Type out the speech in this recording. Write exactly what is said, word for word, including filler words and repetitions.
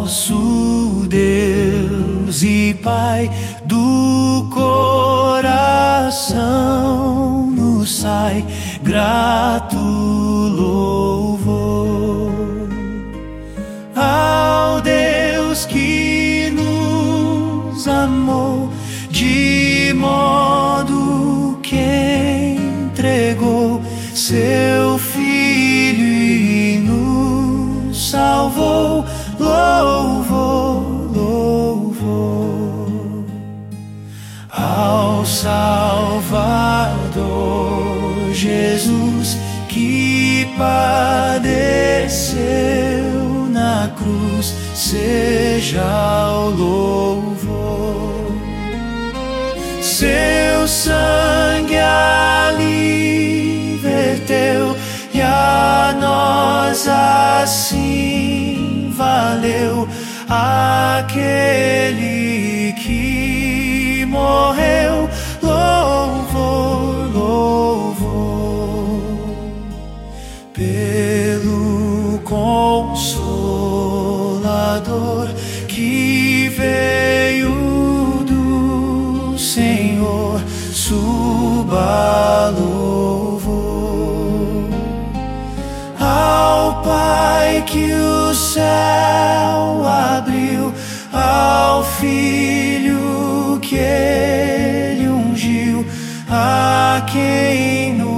nosso Deus e Pai do coração nos sai grato louvor ao Deus que nos amou de modo que entregou seu Filho e nos salvou. Louvor, louvor ao Salvador Jesus que padeceu na cruz, seja o louvor. Seu sangue ali verteu e a nós assim valeu. Aquele que morreu, louvor, louvor pelo Consolador que veio do Senhor, suba louvor ao Pai que o céu abriu, ao Filho que ele ungiu, a quem no